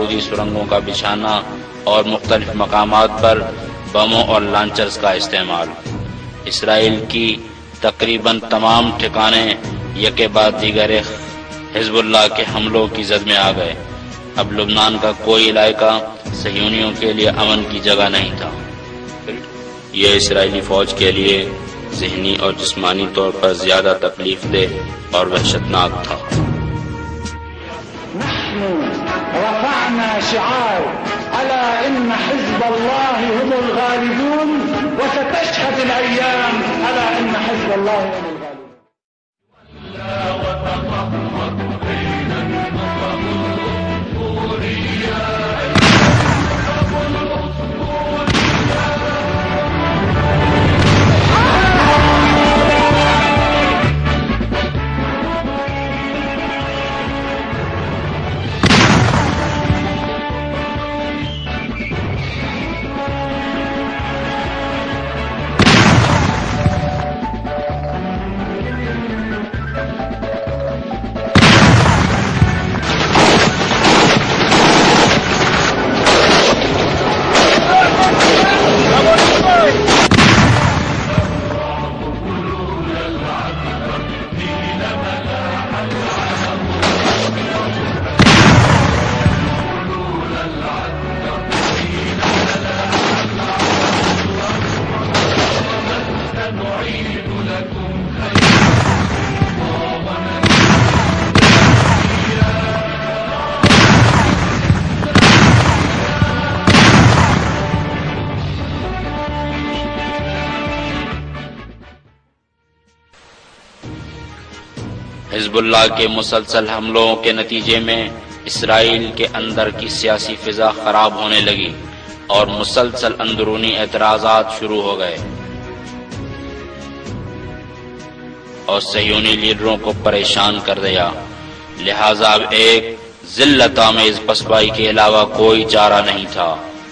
بارودی سرنگوں کا بچھانا اور مختلف مقامات پر بموں اور لانچرز کا استعمال۔ اسرائیل کی تقریباً تمام ٹھکانے یکے بعد دیگر حزب اللہ کے حملوں کی زد میں آ گئے۔ اب لبنان کا کوئی علاقہ صہیونیوں کے لیے امن کی جگہ نہیں تھا۔ یہ اسرائیلی فوج کے لیے ذہنی اور جسمانی طور پر زیادہ تکلیف دہ اور وحشتناک تھا۔ نحن رفعنا شعار ألا إن حزب الله هم الغالبون وستشهد الأيام ألا إن حزب الله هم الغالبون. حزب اللہ کے مسلسل حملوں کے نتیجے میں اسرائیل کے اندر کی سیاسی فضا خراب ہونے لگی اور مسلسل اندرونی اعتراضات شروع ہو گئے اور صہیونی لیڈروں کو پریشان کر دیا۔ لہذا اب ایک ذلت آمیز پسپائی کے علاوہ کوئی چارہ نہیں تھا۔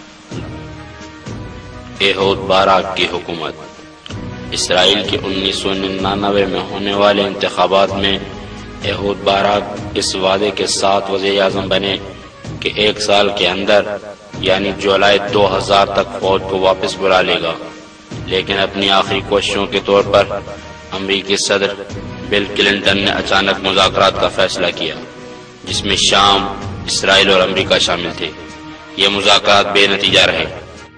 ایہود باراک کی حکومت۔ اسرائیل کے 1999 میں ہونے والے انتخابات میں ایہود باراک اس وعدے کے ساتھ وزیر اعظم بنے کہ 1 سال کے اندر یعنی جولائی 2000 تک فوج کو واپس بلا لے گا، لیکن اپنی آخری کوششوں کے طور پر امریکی صدر بل کلنٹن نے اچانک مذاکرات کا فیصلہ کیا جس میں شام، اسرائیل اور امریکہ شامل تھے۔ یہ مذاکرات بے نتیجہ رہے،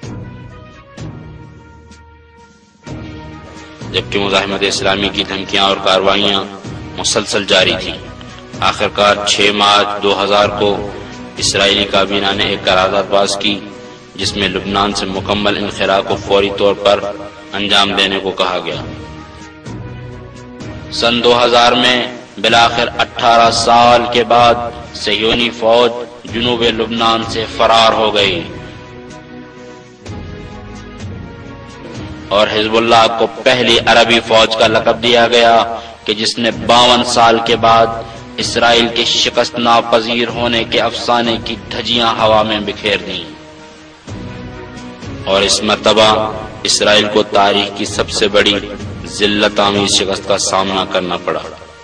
جبکہ مزاحمت اسلامی کی دھمکیاں اور کارروائیاں مسلسل جاری تھیں۔ آخرکار 6 مارچ 2000 کو اسرائیلی کابینہ نے ایک قرارداد پاس کی جس میں لبنان سے مکمل انخلاء کو فوری طور پر انجام دینے کو کہا گیا۔ سن 2000 میں بالآخر 18 سال کے بعد صہیونی فوج جنوب لبنان سے فرار ہو گئی اور حزب اللہ کو پہلی عربی فوج کا لقب دیا گیا کہ جس نے 52 سال کے بعد اسرائیل کے شکست ناپذیر ہونے کے افسانے کی دھجیاں ہوا میں بکھیر دیں، اور اس مرتبہ اسرائیل کو تاریخ کی سب سے بڑی ذلت آمیز شکست کا سامنا کرنا پڑا۔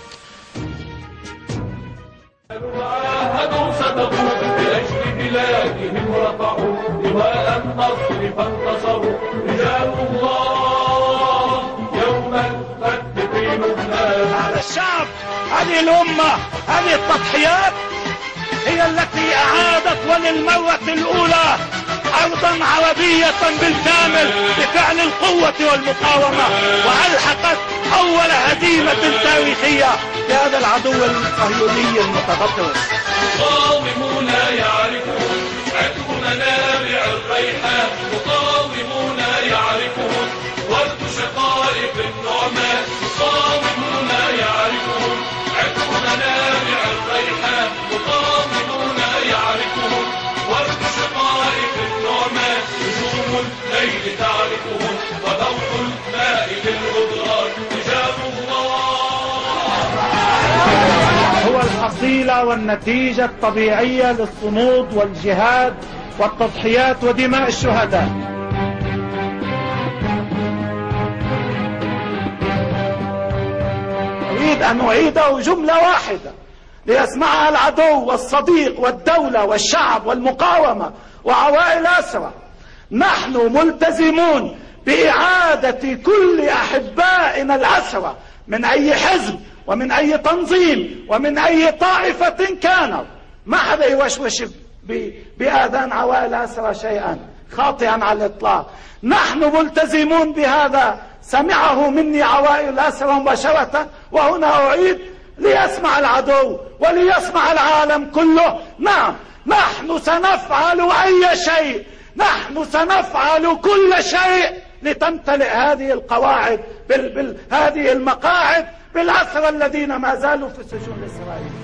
هذه الأمة، هذه التضحيات هي التي أعادت وللمرة الأولى أرضا عربية بالكامل بفعل القوة والمقاومة، وألحقت أول هزيمة تاريخية لهذا العدو الصهيوني المتغطرس. مقاومون يعرفون عطر منابع الريحان، مقاومون يعرفون ورد شقائق النعمان، مقاومون يعرفون عطر منابع الريحان، مقاومون يعرفون ورد شقائق النعمان، نجوم الليل تعرفهم وضوء الماء بالغدران، رجال الله. هو الحصيلة والنتيجة الطبيعية للصمود والجهاد والتضحيات ودماء الشهداء. أريد أن أعيده جملة واحدة: ليسمعها العدو والصديق والدولة والشعب والمقاومة وعوائل أسرى. نحن ملتزمون بإعادة كل أحبائنا الأسرى من أي حزب ومن أي تنظيم ومن أي طائفة كانوا. ما حدا يوشوش بآذان عوائل أسرى شيئا خاطئا على الإطلاق. نحن ملتزمون بهذا. سمعه مني عوائل أسرى مباشرة، وهنا أعيد ليسمع العدو وليسمع العالم كله. نعم، نحن سنفعل أي شيء، نحن سنفعل كل شيء لتمتلئ هذه القواعد هذه المقاعد بالأسرى الذين ما زالوا في السجون الإسرائيلية.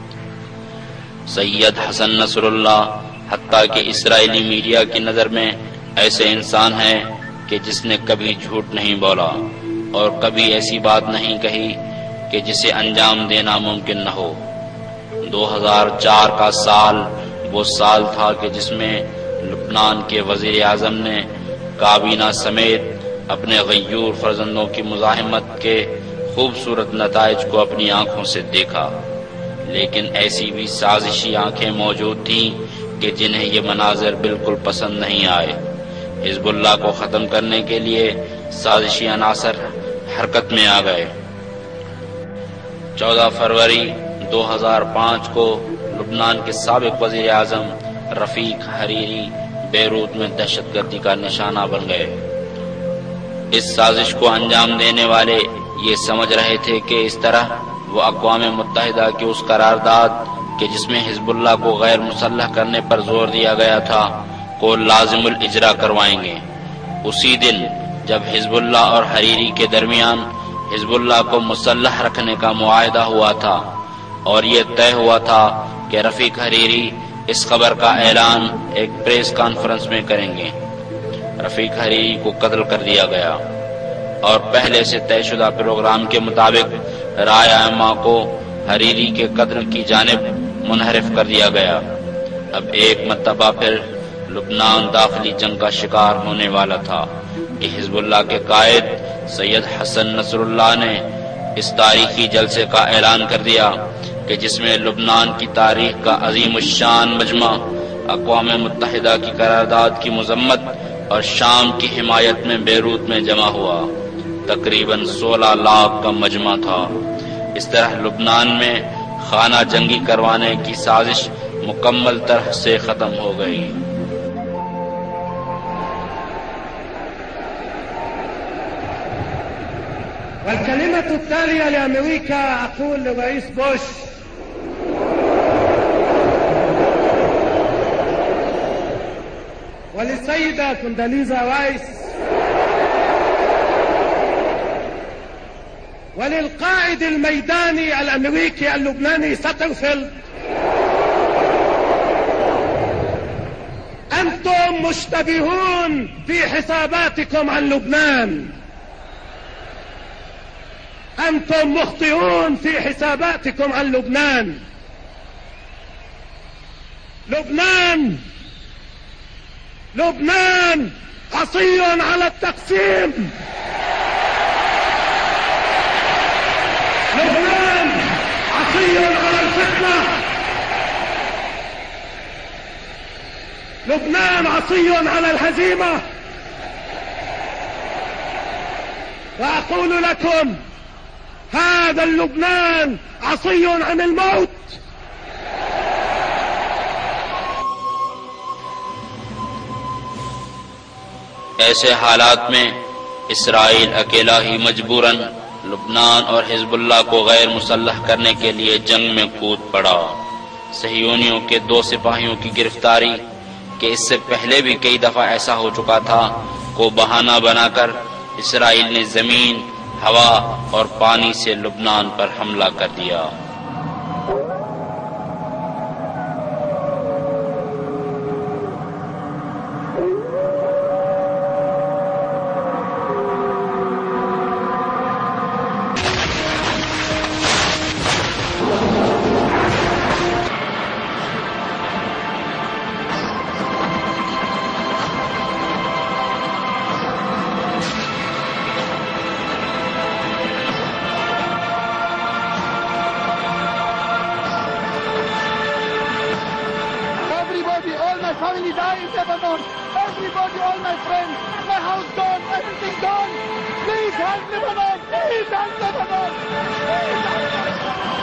سید حسن نصر اللہ حتیٰ کہ اسرائیلی میڈیا کی نظر میں ایسے انسان ہیں کہ جس نے کبھی جھوٹ نہیں بولا اور کبھی ایسی بات نہیں کہی کہ جسے انجام دینا ممکن نہ ہو۔ 2004 کا سال وہ سال تھا کہ جس میں لبنان کے وزیر اعظم نے کابینہ سمیت اپنے غیور فرزندوں کی مزاحمت کے خوبصورت نتائج کو اپنی آنکھوں سے دیکھا، لیکن ایسی بھی سازشی آنکھیں موجود تھیں کہ جنہیں یہ مناظر بالکل پسند نہیں آئے۔ حزب اللہ کو ختم کرنے کے لیے سازشی عناصر حرکت میں آ گئے۔ 14 فروری 2005 کو لبنان کے سابق وزیر اعظم رفیق حریری بیروت میں دہشت گردی کا نشانہ بن گئے۔ اس سازش کو انجام دینے والے یہ سمجھ رہے تھے کہ اس طرح وہ اقوام متحدہ کی اس قرارداد کہ جس میں حزب اللہ کو غیر مسلح کرنے پر زور دیا گیا تھا کو لازم الاجرا کروائیں گے۔ اسی دن جب حزب اللہ اور حریری کے درمیان حزب اللہ کو مسلح رکھنے کا معاہدہ ہوا تھا اور یہ طے ہوا تھا کہ رفیق حریری اس خبر کا اعلان ایک پریس کانفرنس میں کریں گے، رفیق حریری کو قتل کر دیا گیا اور پہلے سے طے شدہ پروگرام کے مطابق رائے عامہ کو حریری کے قتل کی جانب منحرف کر دیا گیا۔ اب ایک مرتبہ پھر لبنان داخلی جنگ کا شکار ہونے والا تھا کہ حزب اللہ کے قائد سید حسن نصر اللہ نے اس تاریخی جلسے کا اعلان کر دیا کہ جس میں لبنان کی تاریخ کا عظیم الشان مجمع اقوام متحدہ کی قرارداد کی مذمت اور شام کی حمایت میں بیروت میں جمع ہوا۔ تقریباً 16 لاکھ کا مجمع تھا۔ اس طرح لبنان میں خانہ جنگی کروانے کی سازش مکمل طرح سے ختم ہو گئی۔ والكلمة التالية لأمريكا أقول لرئيس بوش: وللسيدة كونداليزا رايس وللقائد الميداني الأمريكي اللبناني ساترفيلد: أنتم مشتبهون في حساباتكم عن لبنان، أنتم مخطئون في حساباتكم عن لبنان. لبنان عصي على التقسيم، لبنان عصي على الفتنة، لبنان عصي على الهزيمة. وأقول لكم هذا اللبنان عصي عن الموت. ایسے حالات میں اسرائیل اکیلا ہی مجبوراً لبنان اور حزب اللہ کو غیر مسلح کرنے کے لیے جنگ میں کود پڑا۔ صہیونیوں کے 2 سپاہیوں کی گرفتاری کہ اس سے پہلے بھی کئی دفعہ ایسا ہو چکا تھا کو بہانہ بنا کر اسرائیل نے زمین، ہوا اور پانی سے لبنان پر حملہ کر دیا۔ my family die in Lebanon. Everybody, all my friends, my house gone, everything gone. Please help Lebanon. Please help Lebanon. Please help Lebanon.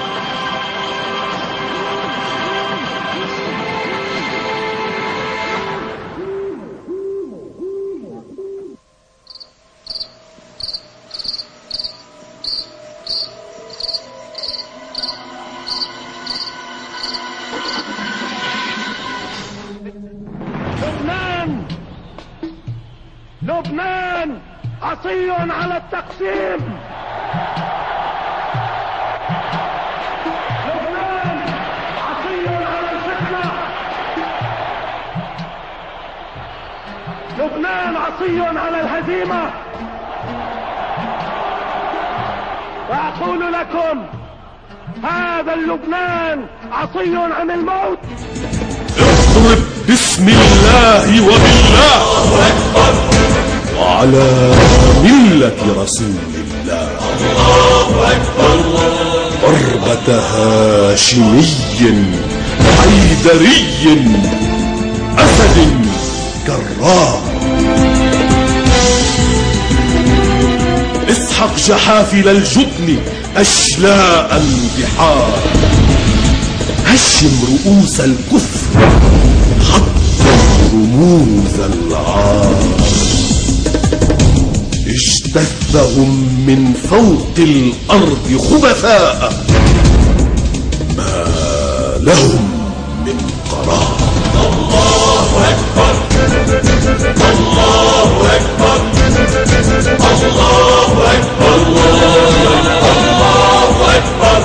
لبنان عصي على التقسيم. لبنان عصي على الفتنة. لبنان عصي على الهزيمة. وأقول لكم هذا اللبنان عصي عن الموت. اضرب بسم الله وبالله وعلى ملة رسول الله. الله أكبر. ضربة هاشمي حيدري أسد جرار. اسحق جحافل الجبن أشلاء البحار. هشم رؤوس الكفر حطم رموز العار. اجتثهم من فوق الأرض خبثاء ما لهم من قرار. الله أكبر. الله أكبر. الله أكبر. الله أكبر.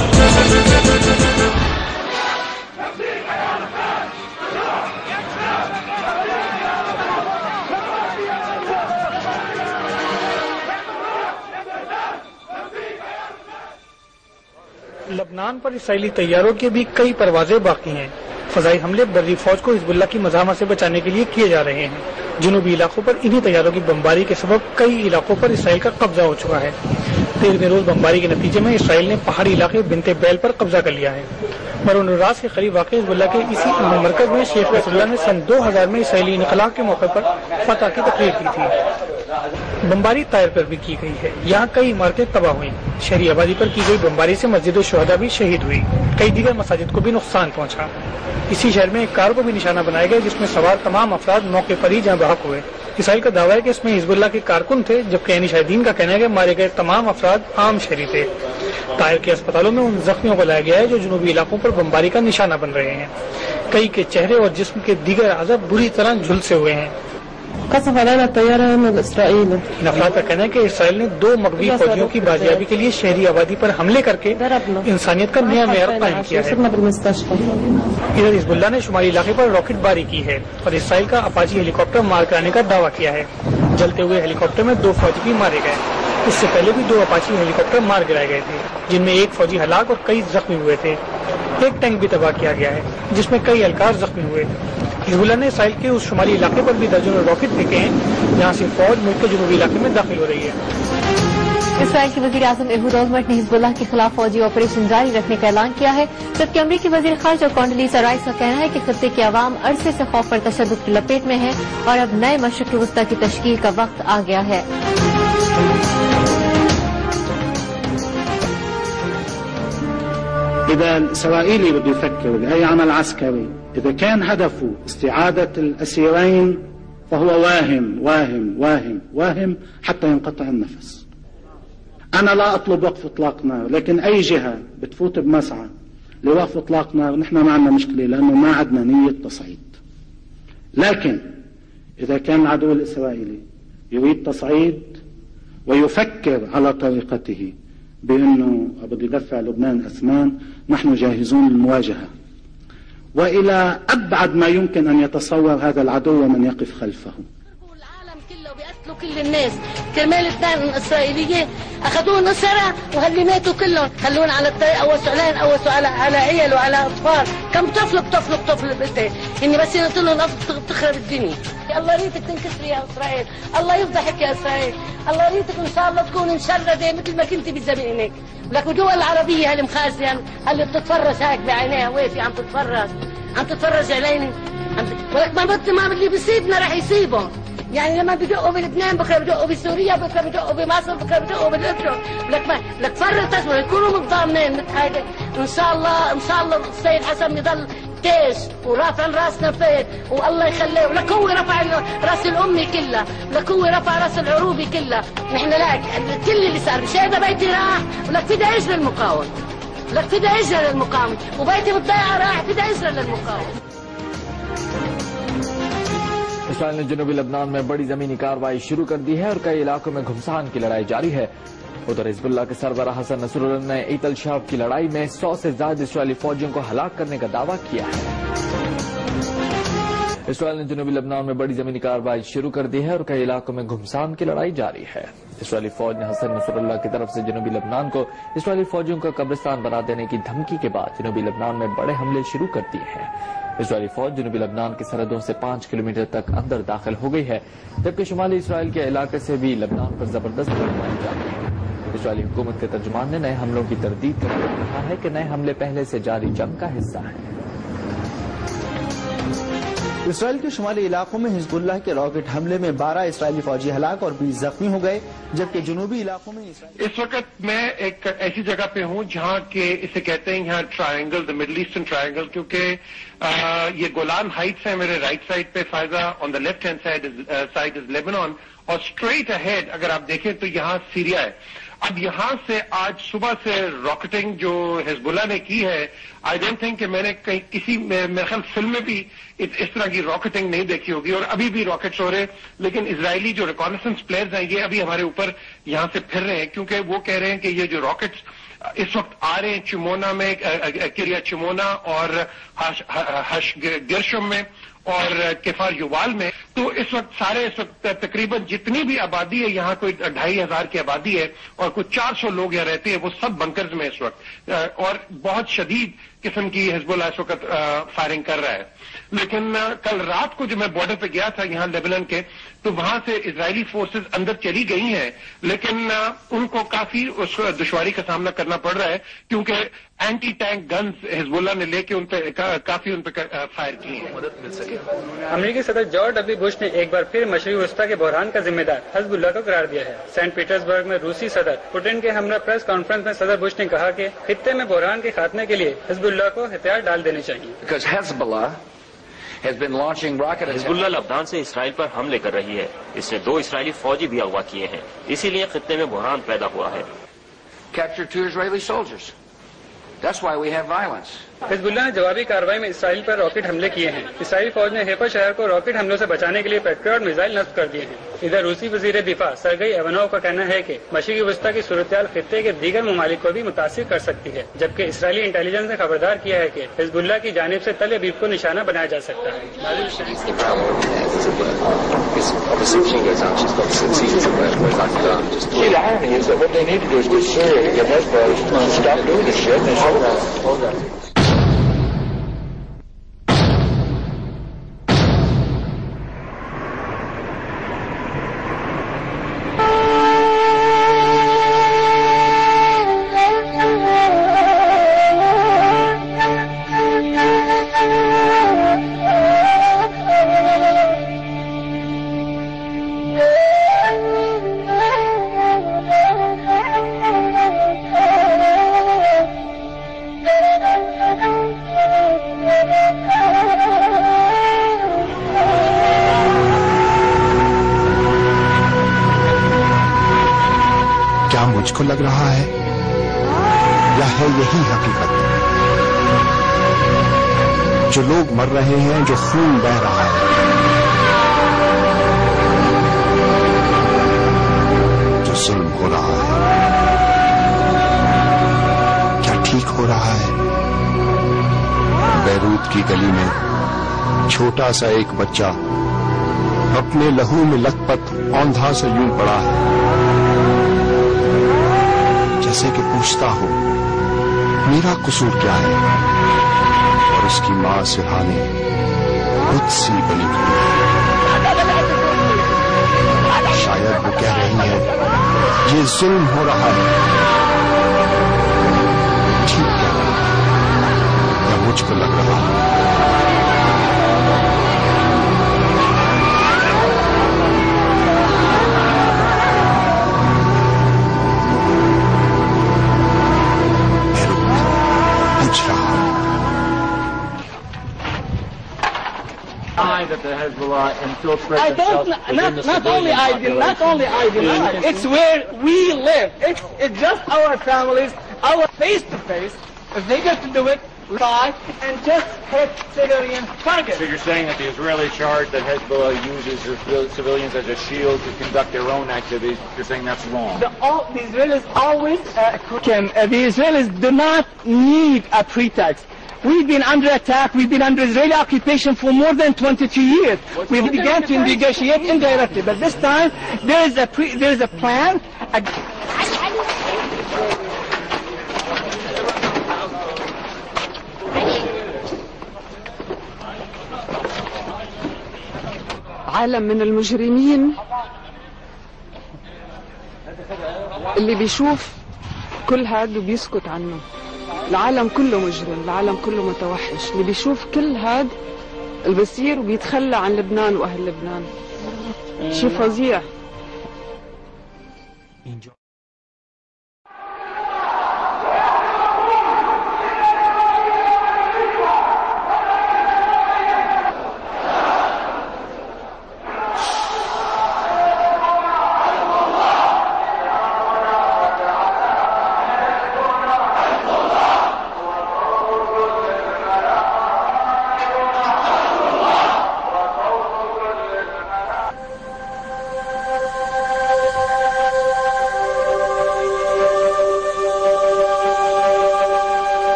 लबनान पर इसराइली तैयारों के भी कई परवाजें बाकी हैं। फजाई हमले बर्री फौज को हिजबुल्ला की मज़ाहमत से बचाने के लिए किए जा रहे हैं। जुनूबी इलाकों पर इन्हीं तैयारों की बमबारी के सबब कई इलाकों पर इसराइल का कब्जा हो चुका है। 13वें रोज बमबारी के नतीजे में इसराइल ने पहाड़ी इलाके बिनते बैल पर कब्जा कर लिया है। मरून-उर-रास के करीब वाक़ हिजबुल्ला के इसी मरकज में शेख रसूलुल्लाह ने सन 2000 में इसराइली इनकलाब के मौके पर फतह की तकरीर की थी। बमबारी तायर पर भी की गई है। यहाँ कई इमारतें तबाह हुई। शहरी आबादी पर की गई बमबारी से मस्जिद शुहदा भी शहीद हुई। कई दीगर मसाजिद को भी नुकसान पहुँचा। इसी शहर में एक कार को भी निशाना बनाया गया जिसमें सवार तमाम अफराद मौके पर ही जहाँ बहक हुए। इसराइल का दावा है कि इसमें हिजबुल्लाह के कारकुन थे, जबकि ऐनी शाहिदीन का कहना है कि मारे गए तमाम अफराद आम शहरी थे। तायर के अस्पतालों में उन जख्मियों को लाया गया है जो जुनूबी इलाकों पर बमबारी का निशाना बन रहे हैं। कई के चेहरे और जिस्म के दीगर अज़ा बुरी तरह झुलसे हुए हैं। इन अफराद का कहना है कि इसराइल ने 2 मगवी फौजियों की बाजियाबी के लिए शहरी आबादी पर हमले करके इंसानियत का नया मेयार कायम किया है। इधर हिजबुल्लाह ने शुमारी इलाके पर रॉकेट बारी की है और इसराइल का अपाची हेलीकॉप्टर मार कराने का दावा किया है। जलते हुए हेलीकॉप्टर में 2 फौजी भी मारे गए। इससे पहले भी 2 अपाची हेलीकॉप्टर मार गिराए गए थे, जिनमें एक फौजी हलाक और कई जख्मी हुए थे। एक टैंक भी तबाह किया गया है, जिसमें कई एहलकार जख्मी हुए। हिजबुल्लाह ने इसराइल के उस शुमाली इलाके पर भी दर्जनों रॉकेट फेंके हैं, जहाँ से फौज मुल्क के जुनूबी इलाके में दाखिल हो रही है। इसराइल के वज़ीर आज़म एहूद ओलमर्ट ने हिजबुल्लाह के खिलाफ फौजी ऑपरेशन जारी रखने का ऐलान किया है, जबकि अमरीकी वज़ीर ख़ारिजा कॉन्डोलीज़ा राइस का कहना है कि खित्ते की आवाम अरसे से खौफ पर तशद्दुद की लपेट में है और अब नए मशरिक़ वस्ता की तश्कील का वक्त आ गया है। إذا الإسرائيلي بده يفكر بأي عمل عسكري إذا كان هدفه استعادة الأسيرين فهو واهم واهم واهم واهم حتى ينقطع النفس. أنا لا أطلب وقف إطلاق نار، لكن أي جهة بتفوت بمسعى لوقف إطلاق نار نحن ما عندنا مشكلة، لأنه ما عندنا نية تصعيد. لكن إذا كان العدو الإسرائيلي يريد تصعيد ويفكر على طريقته بأنه بده يدفع لبنان أثمان، نحن جاهزون للمواجهة وإلى أبعد ما يمكن أن يتصور هذا العدو ومن يقف خلفه. العالم كله بيقتلوا كل الناس كرمال اثنين إسرائيليين أخذوهم أسرى وهاللي ماتوا كلهم خلوهم على الطريق، قوسوا عليهم، قوسوا على عيال وعلى أطفال. كم طفل بقتل إني بس ينطلوا الأرض تخرب الدنيا. الله يريدك تنكسري يا إسرائيل، الله يفضحك يا إسرائيل، الله يريدك إن شاء الله تكون مشردة مثل ما كنت بزمانك. ولك الدول العربية هالمخازن اللي بتتفرج هيك بعينيها واقفة عم تتفرج علينا. ولك ما اللي بيصيبنا رح يصيبهم. يعني لما بدقوا بلبنان بكره بدقوا بسوريا، بكره بدقوا بمصر، بكره بدقوا بالاردن. لك فرق تصبر يكونوا متضامنين متحدين. ان شاء الله السيد حسن يضل تيج ورافع راسنا فين، والله يخليه. ولك هو رفع راس الامي كلها، ولك هو رفع راس العروبي كلها. نحن لا كل اللي صار شهد بيتي راح، ولك فدا اجر المقاوم، ولك فدا اجر للمقاوم، وبيتي بالضيعه راح فدا اجر للمقاوم. اسرائیل نے جنوبی لبنان میں بڑی زمینی کارروائی شروع کر دی ہے اور کئی علاقوں میں گھمسان کی لڑائی جاری ہے. ادھر حزب اللہ کے سربراہ حسن نصر اللہ نے ایت الشعب کی لڑائی میں 100 سے زائد اسرائیلی فوجیوں کو ہلاک کرنے کا دعویٰ کیا ہے. اسرائیل نے جنوبی لبنان میں بڑی زمینی کارروائی شروع کر دی ہے اور کئی علاقوں میں گھمسان کی لڑائی جاری ہے. اسرائیلی فوج نے حسن نصر اللہ کی طرف سے جنوبی لبنان کو اسرائیلی فوجیوں کا قبرستان بنا دینے کی دھمکی کے بعد جنوبی لبنان میں بڑے حملے شروع کر دیے ہیں. اسرائیلی فوج جنوبی لبنان کی سرحدوں سے 5 کلومیٹر تک اندر داخل ہو گئی ہے، جبکہ شمالی اسرائیل کے علاقے سے بھی لبنان پر زبردست گولیاں جاری ہیں. اسرائیلی حکومت کے ترجمان نے نئے حملوں کی تردید کرتے ہوئے کہا ہے کہ نئے حملے پہلے سے جاری جنگ کا حصہ ہیں. اسرائیل کے شمالی علاقوں میں حزب اللہ کے راکٹ حملے میں 12 اسرائیلی فوجی ہلاک اور 20 زخمی ہو گئے، جبکہ جنوبی علاقوں میں اس وقت میں ایک ایسی جگہ پہ ہوں جہاں کہ اسے کہتے ہیں یہاں triangle, the Middle Eastern triangle, کیونکہ یہ گولان ہائٹس ہیں میرے رائٹ سائڈ پہ، فائزہ on the left hand side is Lebanon, اور اسٹریٹ اہیڈ اگر آپ دیکھیں تو یہاں سیریا ہے. اب یہاں سے آج صبح سے راکٹنگ جو حزب اللہ نے کی ہے، آئی ڈونٹ تھنک کہ میں نے کہیں کسی میرے خیال فلم میں بھی اس طرح کی راکٹنگ نہیں دیکھی ہوگی، اور ابھی بھی راکٹس ہو رہے ہیں. لیکن اسرائیلی جو ریکانیسنس پلیئرز ہیں یہ ابھی ہمارے اوپر یہاں سے پھر رہے ہیں، کیونکہ وہ کہہ رہے ہیں کہ یہ جو راکٹس اس وقت آ رہے ہیں چمونا میں، کریا چمونا اور ہش گرشم میں اور کفار یوال میں، تو اس وقت تقریباً جتنی بھی آبادی ہے یہاں کوئی 2500 کی آبادی ہے اور کچھ 400 لوگ یہاں رہتے ہیں، وہ سب بنکرز میں اس وقت، اور بہت شدید قسم کی حزب اللہ اس وقت فائرنگ کر رہا ہے. لیکن کل رات کو جو میں بارڈر پہ گیا تھا یہاں لیبنان کے، تو وہاں سے اسرائیلی فورسز اندر چلی گئی ہیں، لیکن ان کو کافی اس دشواری کا سامنا کرنا پڑ رہا ہے، کیونکہ اینٹی ٹینک گنز حزب اللہ نے لے کے ان پہ کافی فائر کی ہیں. امریکی صدر جارج ڈبلیو بش نے ایک بار پھر مشرقی وسطی کے بحران کا ذمہ دار حزب اللہ کو قرار دیا ہے. سینٹ پیٹرزبرگ میں روسی صدر پوٹن کے ہمراہ پریس کانفرنس میں صدر بش نے کہا کہ خطے میں بحران کے خاتمے کے لیے حزب اللہ کو ہتھیار ڈال دینے چاہیے. حزب اللہ لبنان سے اسرائیل پر حملے کر رہی ہے، اس نے 2 اسرائیلی فوجی بھی اغوا کیے ہیں، اسی لیے خطے میں بحران پیدا ہوا ہے. حزب اللہ نے جوابی کارروائی میں اسرائیل پر راکٹ حملے کیے ہیں. اسرائیلی فوج نے حیفا شہر کو راکٹ حملوں سے بچانے کے لیے پیٹریوٹ میزائل نصب کر دیے ہیں. ادھر روسی وزیر دفاع سرگئی ایونوف کا کہنا ہے کہ مشرقی وسطی کی صورتحال خطے کے دیگر ممالک کو بھی متاثر کر سکتی ہے، جبکہ اسرائیلی انٹیلیجنس نے خبردار کیا ہے کہ حزب اللہ کی جانب سے تل ابیب کو نشانہ بنایا جا سکتا ہے. مجھ کو لگ رہا ہے یا ہے یہی حقیقت؟ جو لوگ مر رہے ہیں، جو خون بہہ رہا ہے، جو ظلم ہو رہا ہے، کیا ٹھیک ہو رہا ہے؟ بیروت کی گلی میں چھوٹا سا ایک بچہ اپنے لہو میں لت پت اوندھا سے یوں پڑا ہے، جیسے کہ پوچھتا ہو میرا قصور کیا ہے، اور اس کی ماں سرہانے خود سی بنی ہوئی ہے. شاید وہ کہہ رہی ہے یہ ظلم ہو رہا ہے. ٹھیک کہہ رہا ہے یا مجھ کو لگ رہا ہے؟ that the Hezbollah infiltrates I don't. Not only I deny. It's where we live. It's just our families, our face to face. If they get to do it, try and just hit civilian targets. So you're saying that the Israeli charge that Hezbollah uses civilians as a shield to conduct their own activities, you're saying that's wrong? The Israelis always the Israelis do not need a pretext. We've been under attack. We've been under Israeli occupation for more than 22 years. We began to negotiate indirectly, but this time there is a plan. عالم من المجرمين اللي بيشوف كل هاد وبيسكت عنه. العالم كله مجرم، العالم كله متوحش، اللي بيشوف كل هاد اللي بيصير وبيتخلى عن لبنان واهل لبنان. شيء فظيع.